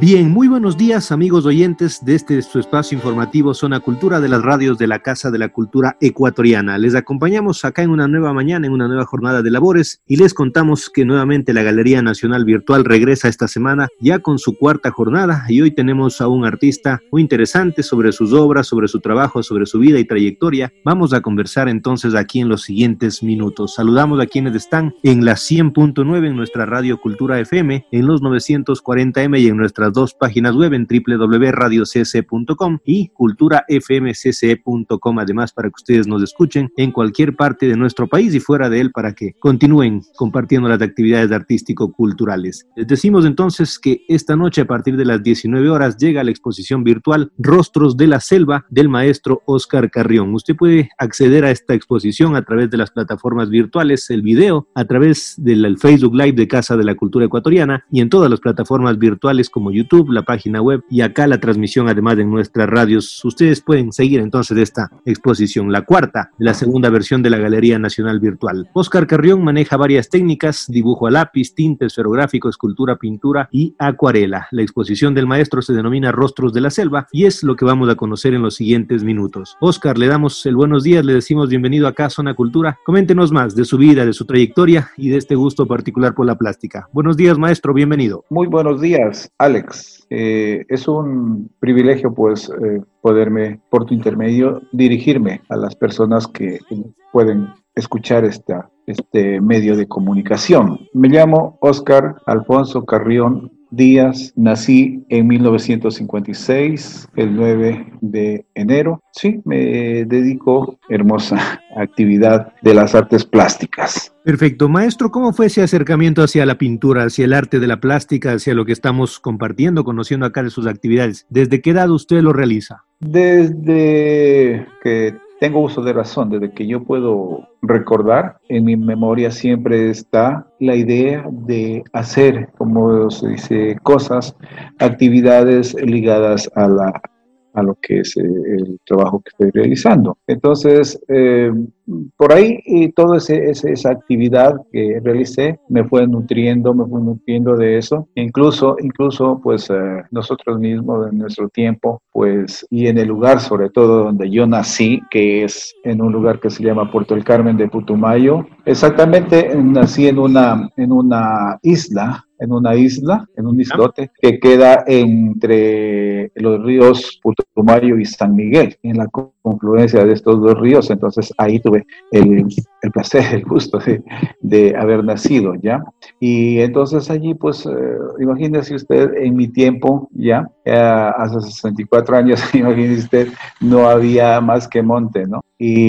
Bien, muy buenos días amigos oyentes de su espacio informativo Zona Cultura de las radios de la Casa de la Cultura Ecuatoriana. Les acompañamos acá en una nueva mañana, en una nueva jornada de labores y les contamos que nuevamente la Galería Nacional Virtual regresa esta semana ya con su cuarta jornada y hoy tenemos a un artista muy interesante sobre sus obras, sobre su trabajo, sobre su vida y trayectoria. Vamos a conversar entonces aquí en los siguientes minutos. Saludamos a quienes están en la 100.9 en nuestra Radio Cultura FM, en los 940M y en nuestras dos páginas web en www.radiocc.com y culturafmcce.com, además para que ustedes nos escuchen en cualquier parte de nuestro país y fuera de él para que continúen compartiendo las actividades artístico-culturales. Les decimos entonces que esta noche a partir de las 19 horas llega la exposición virtual Rostros de la Selva del maestro Óscar Carrión. Usted puede acceder a esta exposición a través de las plataformas virtuales, el video, a través del Facebook Live de Casa de la Cultura Ecuatoriana y en todas las plataformas virtuales como YouTube, la página web y acá la transmisión además en nuestras radios. Ustedes pueden seguir entonces esta exposición, la cuarta de la segunda versión de la Galería Nacional Virtual. Óscar Carrión maneja varias técnicas: dibujo a lápiz, tinte esferográfico, escultura, pintura y acuarela. La exposición del maestro se denomina Rostros de la Selva y es lo que vamos a conocer en los siguientes minutos. Óscar, le damos el buenos días, le decimos bienvenido acá a Zona Cultura. Coméntenos más de su vida, de su trayectoria y de este gusto particular por la plástica. Buenos días, maestro, bienvenido. Muy buenos días, Alex. Es un privilegio poderme, por tu intermedio, dirigirme a las personas que pueden escuchar este medio de comunicación. Me llamo Óscar Alfonso Carrión Díaz, nací en 1956, el 9 de enero. Sí, me dedico a hermosa actividad de las artes plásticas. Perfecto. Maestro, ¿cómo fue ese acercamiento hacia la pintura, hacia el arte de la plástica, hacia lo que estamos compartiendo, conociendo acá de sus actividades? ¿Desde qué edad usted lo realiza? Desde que tengo uso de razón, desde que yo puedo recordar, en mi memoria siempre está la idea de hacer, como se dice, cosas, actividades ligadas a lo que es el trabajo que estoy realizando. Entonces, por ahí toda esa actividad que realicé me fue nutriendo de eso. Incluso pues nosotros mismos en nuestro tiempo, pues, y en el lugar sobre todo donde yo nací, que es en un lugar que se llama Puerto El Carmen de Putumayo. Exactamente, nací en una isla, en un islote que queda entre los ríos Putumayo y San Miguel, en la confluencia de estos dos ríos. Entonces ahí tuve el placer, el gusto de haber nacido, ¿ya? Y entonces allí, pues, imagínese usted, en mi tiempo, ya, hace 64 años, imagínese usted, no había más que monte, ¿no?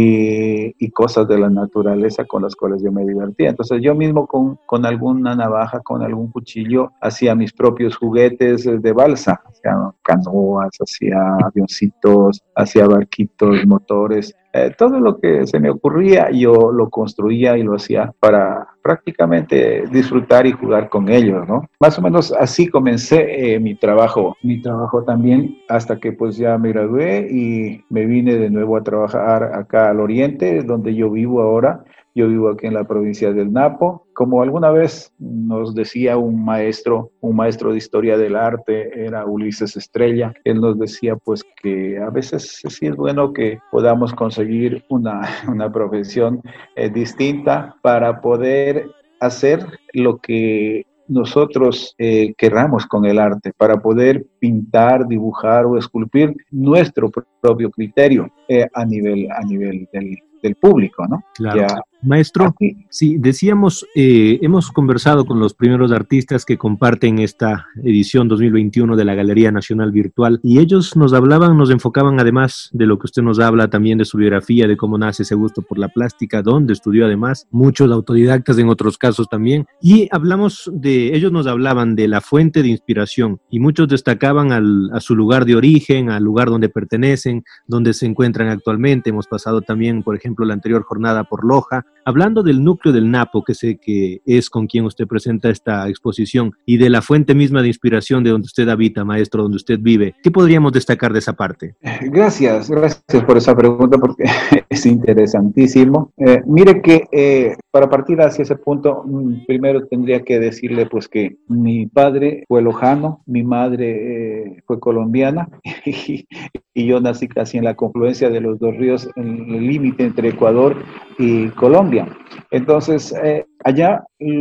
Y cosas de la naturaleza con las cuales yo me divertía. Entonces yo mismo con alguna navaja, con algún cuchillo, hacía mis propios juguetes de balsa, hacía canoas, hacía avioncitos, hacía barquitos, motores, todo lo que se me ocurría yo lo construía y lo hacía para prácticamente disfrutar y jugar con ellos, ¿no? Más o menos así comencé mi trabajo también, hasta que pues ya me gradué y me vine de nuevo a trabajar acá al oriente, donde yo vivo ahora. Yo vivo aquí en la provincia del Napo. Como alguna vez nos decía un maestro de historia del arte, era Ulises Estrella. Él nos decía pues que a veces sí es bueno que podamos conseguir una profesión distinta para poder hacer lo que nosotros querramos con el arte, para poder pintar, dibujar o esculpir nuestro propio criterio a nivel del público, ¿no? Claro. Ya. Maestro, sí, decíamos, hemos conversado con los primeros artistas que comparten esta edición 2021 de la Galería Nacional Virtual y ellos nos enfocaban además de lo que usted nos habla también de su biografía, de cómo nace ese gusto por la plástica, dónde estudió además, muchos autodidactas en otros casos también, y ellos nos hablaban de la fuente de inspiración y muchos destacaban a su lugar de origen, al lugar donde pertenecen, donde se encuentran actualmente. Hemos pasado también, por ejemplo, la anterior jornada por Loja, Hablando del núcleo del Napo, que sé que es con quien usted presenta esta exposición, y de la fuente misma de inspiración de donde usted habita, maestro, donde usted vive, ¿qué podríamos destacar de esa parte? Gracias por esa pregunta porque es interesantísimo. Mire que para partir hacia ese punto, primero tendría que decirle pues que mi padre fue lojano, mi madre fue colombiana y yo nací casi en la confluencia de los dos ríos, en el límite entre Ecuador y Colombia. Entonces, allá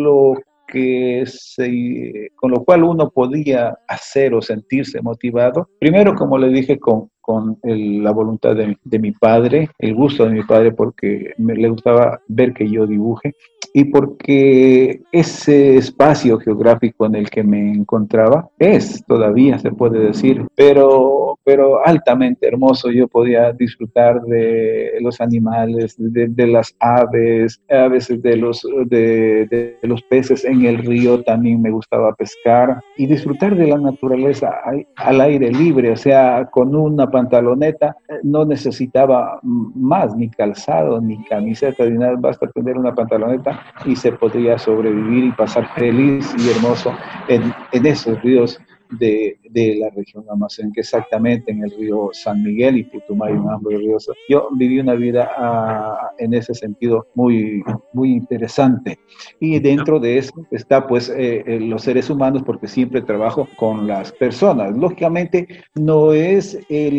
con lo cual uno podía hacer o sentirse motivado, primero, como le dije, con la voluntad de mi padre, el gusto de mi padre porque le gustaba ver que yo dibuje y porque ese espacio geográfico en el que me encontraba todavía se puede decir, pero altamente hermoso. Yo podía disfrutar de los animales, de las aves, a veces de los peces en el río, también me gustaba pescar y disfrutar de la naturaleza al aire libre, o sea, con una pantaloneta, no necesitaba más, ni calzado, ni camiseta, ni nada, basta tener una pantaloneta y se podría sobrevivir y pasar feliz y hermoso en esos ríos de la región amazónica, exactamente en el río San Miguel y Putumayo, ambos ríos. Yo viví una vida en ese sentido muy interesante. Y dentro de eso está pues los seres humanos, porque siempre trabajo con las personas. Lógicamente no es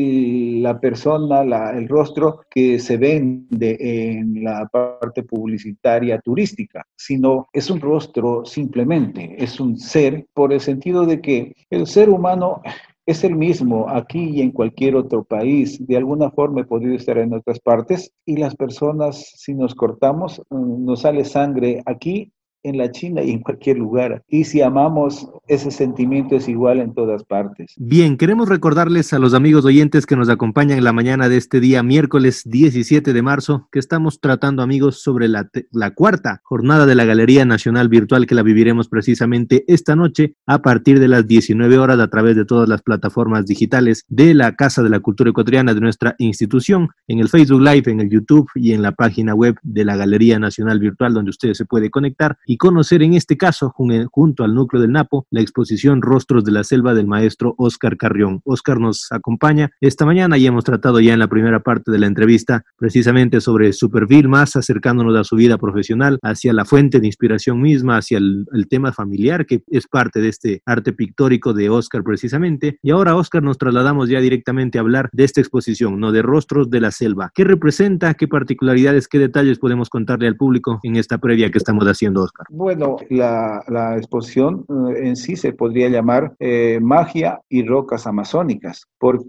la persona, el rostro que se vende en la parte publicitaria turística, sino es un rostro simplemente, es un ser, por el sentido de que el ser humano es el mismo aquí y en cualquier otro país. De alguna forma he podido estar en otras partes y las personas, si nos cortamos, nos sale sangre aquí, en la China y en cualquier lugar. Y si amamos, ese sentimiento es igual en todas partes. Bien, queremos recordarles a los amigos oyentes que nos acompañan en la mañana de este día, miércoles 17 de marzo, que estamos tratando, amigos, sobre la cuarta jornada de la Galería Nacional Virtual, que la viviremos precisamente esta noche a partir de las 19 horas a través de todas las plataformas digitales de la Casa de la Cultura Ecuatoriana de nuestra institución, en el Facebook Live, en el YouTube y en la página web de la Galería Nacional Virtual, donde usted se puede conectar y conocer en este caso, junto al núcleo del Napo, la exposición Rostros de la Selva del maestro Óscar Carrión. Óscar nos acompaña esta mañana y hemos tratado ya en la primera parte de la entrevista precisamente sobre su perfil, más acercándonos a su vida profesional, hacia la fuente de inspiración misma, hacia el tema familiar que es parte de este arte pictórico de Óscar precisamente. Y ahora, Óscar, nos trasladamos ya directamente a hablar de esta exposición, ¿no? De Rostros de la Selva. ¿Qué representa? ¿Qué particularidades? ¿Qué detalles podemos contarle al público en esta previa que estamos haciendo, Óscar? Bueno, la exposición en sí se podría llamar Magia y Rocas Amazónicas. ¿Por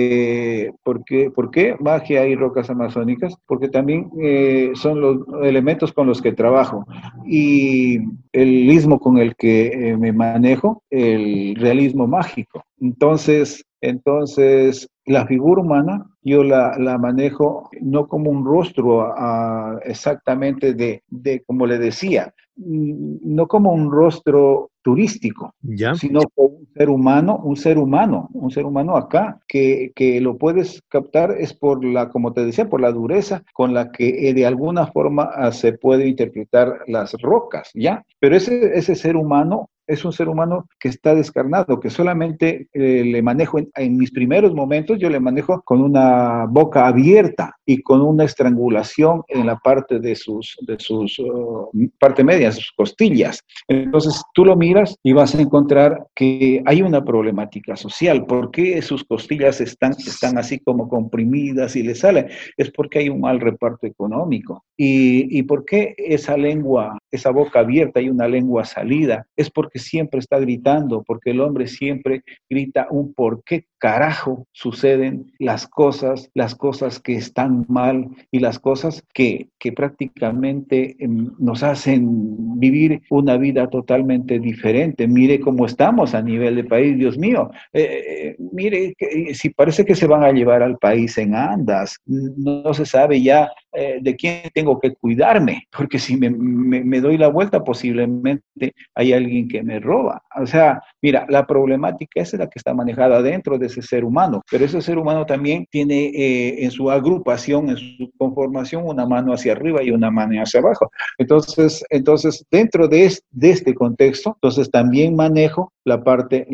qué magia y rocas amazónicas? Porque también son los elementos con los que trabajo y el istmo con el que me manejo, el realismo mágico. Entonces, la figura humana yo la manejo no como un rostro exactamente como le decía, no como un rostro turístico, ¿Ya? sino como un ser humano acá, que lo puedes captar es como te decía, por la dureza con la que de alguna forma se puede interpretar las rocas, ¿ya? Pero ese ser humano es un ser humano que está descarnado, que solamente le manejo en mis primeros momentos, yo le manejo con una boca abierta y con una estrangulación en la parte de sus parte media, sus costillas. Entonces tú lo miras y vas a encontrar que hay una problemática social. ¿Por qué sus costillas están así como comprimidas y le salen? Es porque hay un mal reparto económico. ¿Y por qué esa lengua, esa boca abierta y una lengua salida? Es porque siempre está gritando, porque el hombre siempre grita un por qué carajo suceden las cosas que están mal y las cosas que prácticamente nos hacen vivir una vida totalmente diferente. Mire cómo estamos a nivel de país, Dios mío. Mire, si parece que se van a llevar al país en andas, no se sabe ya de quién tengo que cuidarme, porque si me doy la vuelta posiblemente hay alguien que me roba. O sea, mira, la problemática esa es la que está manejada dentro de ese ser humano, pero ese ser humano también tiene en su agrupación, en su conformación, una mano hacia arriba y una mano hacia abajo. Entonces dentro de este contexto, entonces también manejo la parte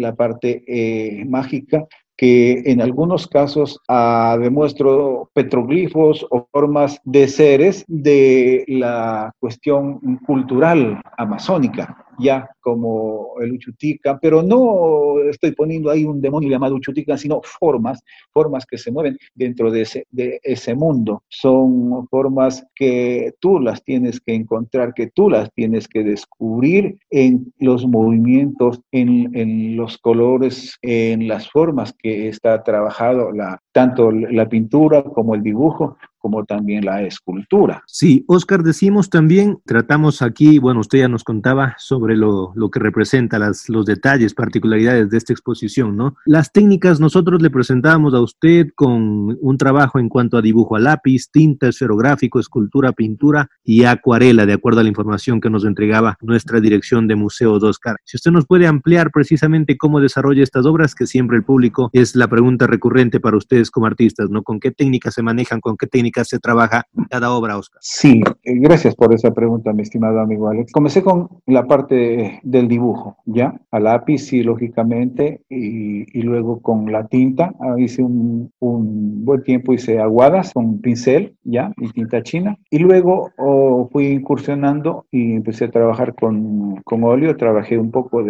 mágica, que en algunos casos demuestro petroglifos o formas de seres de la cuestión cultural amazónica, ya como el Uchutica, pero no estoy poniendo ahí un demonio llamado Uchutica, sino formas que se mueven dentro de ese mundo. Son formas que tú las tienes que encontrar, que tú las tienes que descubrir en los movimientos, en los colores, en las formas que está trabajado tanto la pintura como el dibujo, como también la escultura. Sí, Oscar, decimos también, tratamos aquí, bueno, usted ya nos contaba sobre lo que representa los detalles, particularidades de esta exposición, ¿no? Las técnicas nosotros le presentábamos a usted con un trabajo en cuanto a dibujo a lápiz, tinta, esferográfico, escultura, pintura y acuarela, de acuerdo a la información que nos entregaba nuestra dirección de Museos Oscar. Si usted nos puede ampliar precisamente cómo desarrolla estas obras, que siempre el público es la pregunta recurrente para ustedes como artistas, ¿no? ¿Con qué técnicas se manejan, con qué técnicas se trabaja cada obra, Oscar? Sí, gracias por esa pregunta, mi estimado amigo Alex. Comencé con la parte del dibujo, ¿ya? A lápiz, sí, lógicamente, y luego con la tinta. Hice un buen tiempo, hice aguadas con pincel, ¿ya? Y tinta china. Y luego fui incursionando y empecé a trabajar con óleo. Trabajé un poco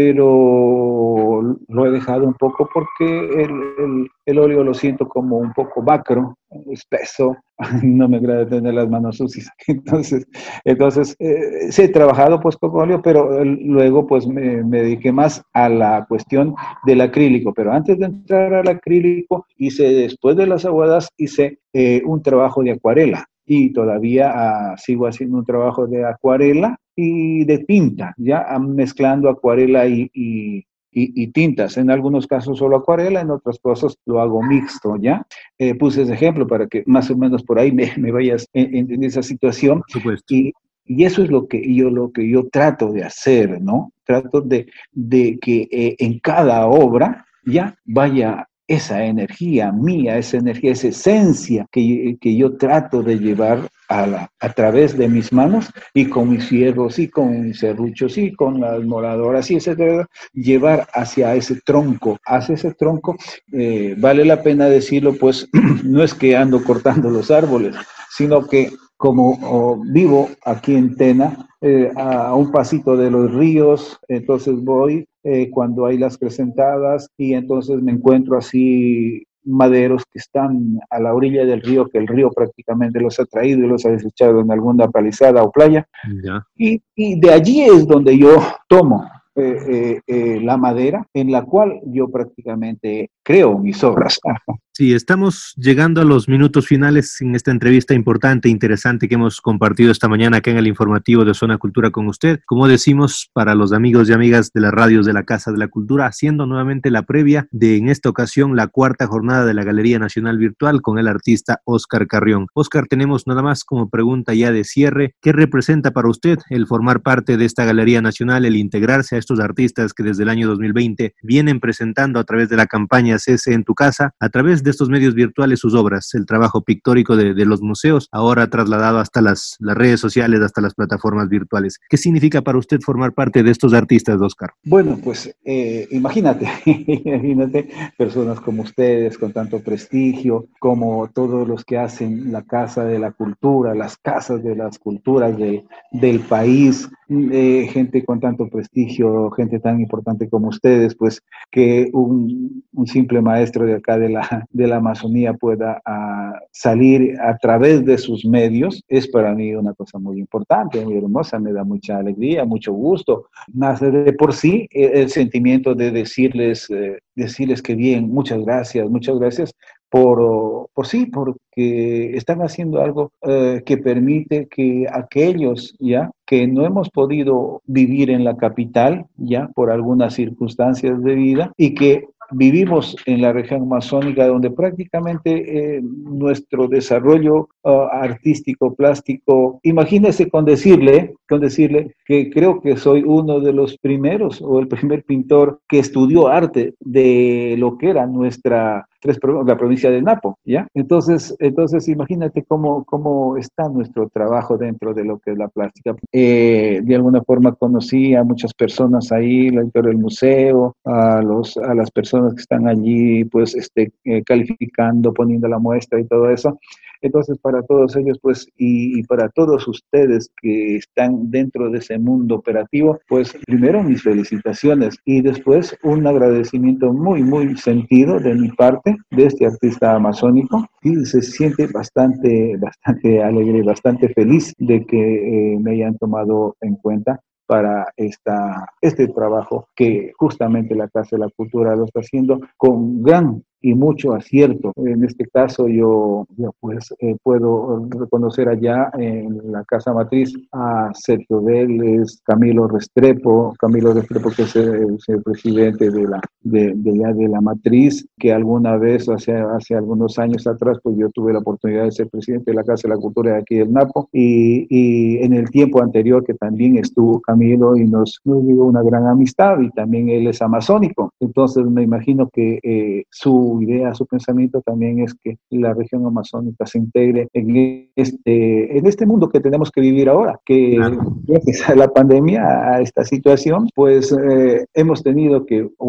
pero lo he dejado un poco porque el óleo lo siento como un poco macro, espeso. No me agrada tener las manos sucias. Entonces sí he trabajado pues con óleo, pero luego pues me dediqué más a la cuestión del acrílico. Pero antes de entrar al acrílico, después de las aguadas, hice un trabajo de acuarela. Y todavía sigo haciendo un trabajo de acuarela y de tinta, ya mezclando acuarela y tintas. En algunos casos solo acuarela, en otros casos lo hago mixto, ¿ya? Puse ese ejemplo para que más o menos por ahí me vayas en esa situación. Por supuesto. Y eso es lo que yo trato de hacer, ¿no? Trato de que en cada obra ya vaya esa energía mía, esa energía, esa esencia que yo trato de llevar a través de mis manos y con mis fierros y con mis serruchos y con las moladoras y etcétera, llevar hacia ese tronco. Vale la pena decirlo, pues no es que ando cortando los árboles, sino que como vivo aquí en Tena, a un pasito de los ríos, entonces voy cuando hay las presentadas y entonces me encuentro así maderos que están a la orilla del río, que el río prácticamente los ha traído y los ha desechado en alguna palizada o playa. Ya. Y de allí es donde yo tomo la madera en la cual yo prácticamente creo mis obras. Sí, estamos llegando a los minutos finales en esta entrevista importante e interesante que hemos compartido esta mañana acá en el informativo de Zona Cultura con usted. Como decimos, para los amigos y amigas de las radios de la Casa de la Cultura, haciendo nuevamente la previa de, en esta ocasión, la cuarta jornada de la Galería Nacional Virtual con el artista Oscar Carrión. Oscar, tenemos nada más como pregunta ya de cierre, ¿qué representa para usted el formar parte de esta Galería Nacional, el integrarse a estos artistas que desde el año 2020 vienen presentando a través de la campaña CC en tu casa, a través de estos medios virtuales sus obras, el trabajo pictórico de los museos, ahora trasladado hasta las redes sociales, hasta las plataformas virtuales? ¿Qué significa para usted formar parte de estos artistas, Oscar? Bueno, pues imagínate personas como ustedes, con tanto prestigio, como todos los que hacen la Casa de la Cultura, las casas de las culturas del país, gente con tanto prestigio, gente tan importante como ustedes, pues que un simple maestro de acá de la Amazonía pueda salir a través de sus medios, es para mí una cosa muy importante, muy hermosa, me da mucha alegría, mucho gusto. Más de por sí, el sentimiento de decirles que bien, muchas gracias porque están haciendo algo que permite que aquellos ya que no hemos podido vivir en la capital ya por algunas circunstancias de vida y que vivimos en la región amazónica, donde prácticamente nuestro desarrollo artístico, plástico, imagínese con decirle que creo que soy uno de los primeros o el primer pintor que estudió arte de lo que era la provincia del Napo, ¿ya? Entonces imagínate cómo está nuestro trabajo dentro de lo que es la plástica. De alguna forma conocí a muchas personas ahí, la directora del museo, a las personas que están allí, pues, calificando, poniendo la muestra y todo eso. Entonces, para todos ellos, pues, y para todos ustedes que están dentro de ese mundo operativo, pues, primero mis felicitaciones y después un agradecimiento muy, muy sentido de mi parte, de este artista amazónico, y se siente bastante alegre, bastante feliz de que me hayan tomado en cuenta para este trabajo que justamente la Casa de la Cultura lo está haciendo con gran y mucho acierto. En este caso yo pues puedo reconocer allá en la casa matriz a Sergio Vélez, Camilo Restrepo, que es el presidente de la matriz, que alguna vez, hace algunos años atrás, pues yo tuve la oportunidad de ser presidente de la Casa de la Cultura de aquí del Napo, y en el tiempo anterior que también estuvo Camilo y nos dio una gran amistad, y también él es amazónico. Entonces me imagino que su idea, su pensamiento también es que la región amazónica se integre en este mundo que tenemos que vivir ahora, que gracias a la pandemia, a esta situación, pues han tenido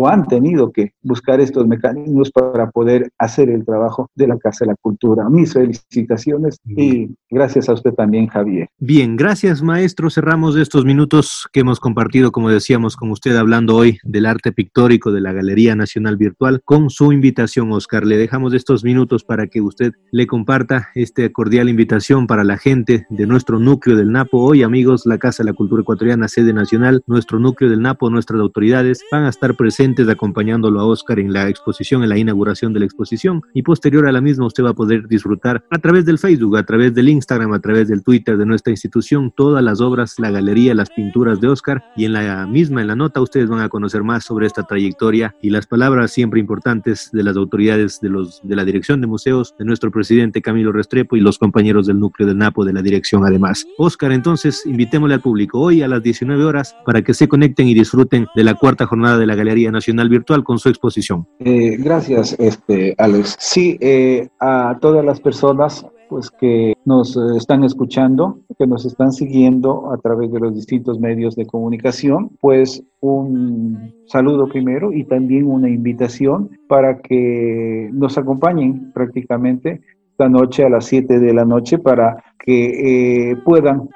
que buscar estos mecanismos para poder hacer el trabajo de la Casa de la Cultura. Mis felicitaciones y gracias a usted también, Javier. Bien, gracias, maestro. Cerramos estos minutos que hemos compartido, como decíamos, con usted, hablando hoy del arte pictórico de la Galería Nacional Virtual, con su invitación, Oscar. Le dejamos estos minutos para que usted le comparta esta cordial invitación para la gente de nuestro núcleo del Napo. Hoy, amigos, la Casa de la Cultura Ecuatoriana, sede nacional, nuestro núcleo del Napo, nuestras autoridades van a estar presentes acompañándolo a Oscar en la exposición, en la inauguración de la exposición, y posterior a la misma usted va a poder disfrutar a través del Facebook, a través del Instagram, a través del Twitter de nuestra institución, todas las obras, la galería, las pinturas de Oscar, y en la nota, ustedes van a conocer más sobre esta trayectoria y las palabras siempre importantes de las autoridades de la Dirección de Museos, de nuestro presidente Camilo Restrepo y los compañeros del núcleo del Napo de la dirección además. Oscar, entonces, invitémosle al público hoy a las 19 horas para que se conecten y disfruten de la cuarta jornada de la Galería Nacional Virtual con su exposición. Gracias, Alex. Sí, a todas las personas pues que nos están escuchando, que nos están siguiendo a través de los distintos medios de comunicación, pues un saludo primero y también una invitación para que nos acompañen prácticamente esta noche a las 7 de la noche para que puedan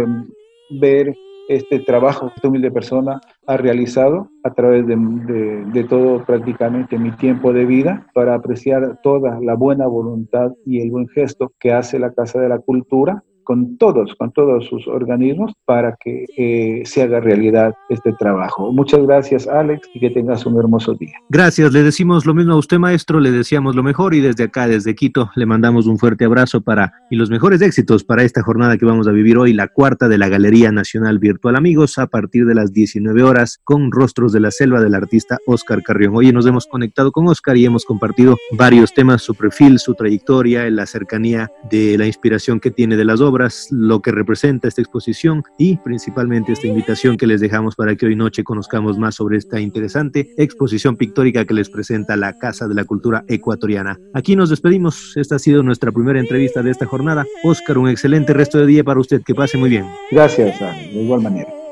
ver este trabajo que esta humilde persona ha realizado a través de todo prácticamente mi tiempo de vida, para apreciar toda la buena voluntad y el buen gesto que hace la Casa de la Cultura con todos sus organismos para que se haga realidad este trabajo. Muchas gracias, Alex, y que tengas un hermoso día. Gracias, le decimos lo mismo a usted, maestro, le deseamos lo mejor, y desde acá, desde Quito, le mandamos un fuerte abrazo y los mejores éxitos para esta jornada que vamos a vivir hoy, la cuarta de la Galería Nacional Virtual, amigos, a partir de las 19 horas, con Rostros de la Selva del artista Oscar Carrión. Hoy nos hemos conectado con Oscar y hemos compartido varios temas, su perfil, su trayectoria, la cercanía de la inspiración que tiene de las obras, lo que representa esta exposición y principalmente esta invitación que les dejamos para que hoy noche conozcamos más sobre esta interesante exposición pictórica que les presenta la Casa de la Cultura Ecuatoriana. Aquí nos despedimos. Esta ha sido nuestra primera entrevista de esta jornada. Oscar, un excelente resto de día para usted. Que pase muy bien. Gracias, de igual manera.